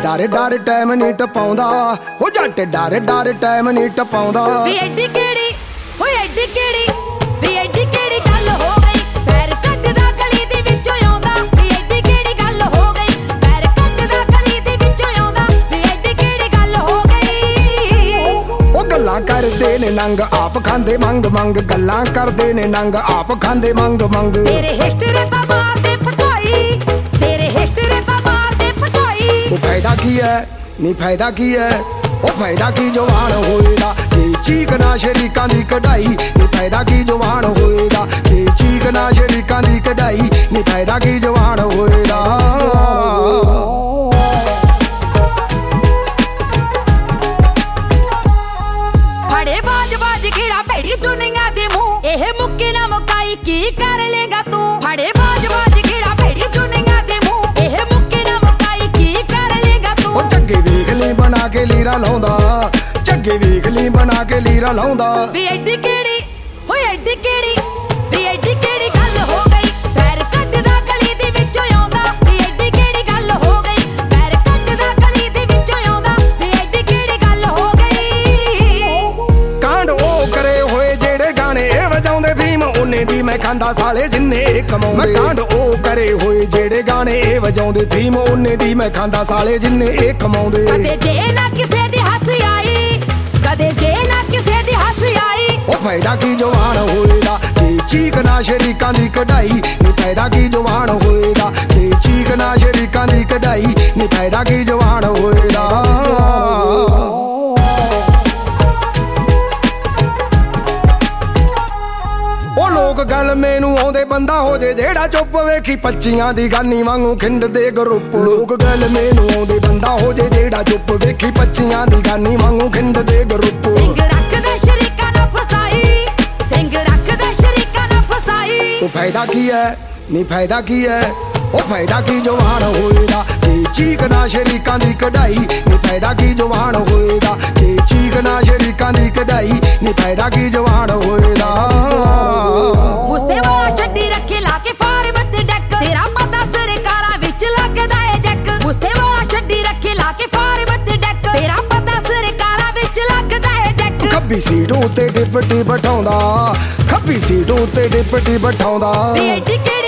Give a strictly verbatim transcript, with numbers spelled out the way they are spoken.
ਡਰ ਡਰ ਟਾਈਮ ਨਹੀਂ ਟਪਾਉਂਦਾ ਹੋ ਜੱਟ ਡਰ ਡਰ ਟਾਈਮ ਨਹੀਂ ਟਪਾਉਂਦਾ ਵੀ ਐਡੀ ਕਿਹੜੀ ਹੋਏ ਐਡੀ ਕਿਹੜੀ ਵੀ ਐਡੀ ਕਿਹੜੀ ਗੱਲ ਹੋ ਗਈ ਪੈਰ ਕੱਟਦਾ ਗਲੀ ਦੇ ਵਿੱਚੋਂ ਆਉਂਦਾ ਵੀ ਐਡੀ ਕਿਹੜੀ ਗੱਲ ਹੋ ਗਈ ਪੈਰ ਕੱਟਦਾ ਗਲੀ ਦੇ ਵਿੱਚੋਂ ਆਉਂਦਾ ਵੀ ਐਡੀ ਕਿਹੜੀ ਗੱਲ ਹੋ ਗਈ ਉਹ ਗੱਲਾਂ ਕਰਦੇ ਨੇ ਨੰਗ ਆਪ ਖਾਂਦੇ ਮੰਗ ਮੰਗ ਗੱਲਾਂ ਕਰਦੇ ਨੇ ਨੰਗ ਆਪ ਖਾਂਦੇ ਮੰਗ ਮੰਗ ਤੇਰੇ ਹਿਸਟਰੀ ਤਾਂ ਮਾਰਦੇ ਫਟਾਈ ਤੇਰੇ ਹਿਸਟਰੀ ਤਾਂ ਮਾਰਦੇ ਫਟਾਈ ਉਹ ਫਾਇਦਾ ਕੀ ਹੈ ਨਹੀਂ ਫਾਇਦਾ ਕੀ ਹੈ ਉਹ ਫਾਇਦਾ ਕੀ ਜਵਾਨ ਹੋਏਦਾ ਜੇ ਚੀਕਣਾ ਸ਼ਰੀਕਾਂ ਦੀ ਕਢਾਈ ਨਹੀਂ ਫਾਇਦਾ ਕੀ ਜਵਾਨ ਹੋਏਦਾ ਜੇ ਚੀਕਣਾ ਸ਼ਰੀਕਾਂ ਦੀ ਕਢਾਈ ਨਹੀਂ ਫਾਇਦਾ ਕੀ ਜਵਾਨ ਹੋਏਦਾ ਫੜੇ ਬਾਜ ਬਾਜ ਖੇੜਾ ਭੈੜੀ ਦੁਨੀਆ ਦੇ ਮੂੰਹ ਇਹ ਮੁੱਕੇ ਨਾ ਮੁਕਾਈ ਕੀ ਕਰ ਲੇਗਾ ਤੂੰ ਫੜੇ ਬਾਜ ਬਾਜ ਖੇੜਾ ਭੈੜੀ ਦੁਨੀਆ ਦੇ ਮੂੰਹ ਇਹ ਮੁੱਕੇ ਨਾ ਮੁਕਾਈ ਕੀ ਕਰ ਲੇਗਾ ਤੂੰ ਉਹ ਝੱਗੇ ਵੇਖ ਲਈ ਬਣਾ ਕੇ ਲੀਰਾ ਲਾਉਂਦਾ ਝੱਗੇ ਵੇਖ ਲਈ ਬਣਾ ਕੇ ਲੀਰਾ ਲਾਉਂਦਾ ਵੀ ਐਡੀ ਕਿਹੜੀ ਹੋਏ ਐਡੀ ਕਿਹੜੀ ਵੀ ਐਡੀ ਕਿਹੜੀ ਗੱਲ ਹੋ ਗਈ ਪੈਰ ਕੱਟਦਾ ਗਲੀ ਦੇ ਵਿੱਚੋਂ ਆਉਂਦਾ ਵੀ ਐਡੀ ਕਿਹੜੀ ਗੱਲ ਹੋ ਗਈ ਪੈਰ ਕੱਟਦਾ ਗਲੀ ਦੇ ਵਿੱਚੋਂ ਆਉਂਦਾ ਵੀ ਐਡੀ ਕਿਹੜੀ ਗੱਲ ਹੋ ਗਈ ਕਾਂਡ ਉਹ ਕਰੇ ਹੋਏ ਜਿਹੜੇ ਗਾਣੇ ਇਹ ਵਜਾਉਂਦੇ ਫੀਮ ਉਹਨੇ ਦੀ ਮੈਂ ਖਾਂਦਾ ਸਾਲੇ ਜਿੰਨੇ ਕਮਾਉਂਦੇ ਮੈਂ ਕਾਂਡ ਉਹ ਕਰੇ ਹੋਏ ਜਿਹੜੇ ਗਾਣੇ ਇਹ ਵਜਾਉਂਦੇ ਫੀਮ ਉਹਨੇ ਦੀ ਮੈਂ ਖਾਂਦਾ ਸਾਲੇ ਜਿੰਨੇ ਇਹ ਕਮਾਉਂਦੇ ਕਦੇ ਜੇ ਨਾ ਕਿਸੇ ਦੇ ਹੱਥ ਆਈ ਕਦੇ ਜੇ ਨਾ ਕਿਸੇ ਦੇ ਹੱਥ ਆਈ ਉਹ ਫਾਇਦਾ ਕੀ ਜਵਾਨ ਹੋਏਦਾ ਜੇ ਚੀਕਣਾ ਸ਼ਰੀਕਾਂ ਦੀ ਕਢਾਈ ਨਹੀਂ ਫਾਇਦਾ ਕੀ ਜਵਾਨ ਹੋਏਦਾ ਜੇ ਚੀਕਣਾ ਸ਼ਰੀਕਾਂ ਦੀ ਕਢਾਈ ਨਹੀਂ ਫਾਇਦਾ ਕੀ ਜਵਾਨ ਹੋਏਦਾ ਉਹ ਲੋਕ ਗੱਲ ਮੈਨੂੰ ਆਉਂਦੇ ਬੰਦਾ ਹੋ ਜੇ ਜਿਹੜਾ ਚੁੱਪ ਵੇਖੀ ਪੱਚੀਆਂ ਦੀ ਗਾਨੀ ਵਾਂਗੂ ਖਿੰਡ ਦੇ ਗਰੁੱਪ ਲੋਕ ਗੱਲ ਮੈਨੂੰ ਆਉਂਦੇ ਬੰਦਾ ਹੋ ਜੇ ਜਿਹੜਾ ਚੁੱਪ ਵੇਖੀ ਪੱਚੀਆਂ ਦੀ ਗਾਨੀ ਵਾਂਗੂ ਖਿੰਡ ਦੇ ਗਰੁੱਪ ਸਿੰਘ ਰੱਖਦਾ ਸ਼ਰੀਕਾਂ ਨਾ ਫਸਾਈ ਸਿੰਘ ਰੱਖਦਾ ਸ਼ਰੀਕਾਂ ਨਾ ਫਸਾਈ ਉਹ ਫਾਇਦਾ ਕੀ ਹੈ ਨਹੀਂ ਫਾਇਦਾ ਕੀ ਹੈ ਉਹ ਫਾਇਦਾ ਕੀ ਜਵਾਨ ਹੋਏਦਾ ਜੇ ਚੀਕਣਾ ਸ਼ਰੀਕਾਂ ਦੀ ਕਢਾਈ ਨਹੀਂ ਫਾਇਦਾ ਕੀ ਜਵਾਨ ਹੋਏਦਾ ਜੇ ਚੀਕਣਾ ਸ਼ਰੀਕਾਂ ਦੀ ਕਢਾਈ ਨਹੀਂ ਫਾਇਦਾ ਕੀ ਜਵਾਨ ਹੋਏਦਾ ਮੁਸਤੇ ਵਾਲਾ ਛੱਡੀ ਰੱਖੇ ਲਾ ਕੇ ਫਾਰਮ ਤੇ ਡੈਕ ਤੇਰਾ ਪਤਾ ਸਰਕਾਰਾਂ ਵਿੱਚ ਲੱਗਦਾ ਏ ਜੱਕ ਮੁਸਤੇ ਵਾਲਾ ਛੱਡੀ ਰੱਖੇ ਲਾ ਕੇ ਫਾਰਮ ਤੇ ਡੈਕ ਤੇਰਾ ਪਤਾ ਸਰਕਾਰਾਂ ਵਿੱਚ ਲੱਗਦਾ ਏ ਜੱਕ ਖੱਬੀ ਸੀਟ ਉੱਤੇ ਡਿਪਟੀ ਬਿਠਾਉਂਦਾ ਖੱਬੀ ਸੀਟ ਉੱਤੇ ਡਿਪਟੀ ਬਿਠਾਉਂਦਾ ਵੀ ਐਡੀ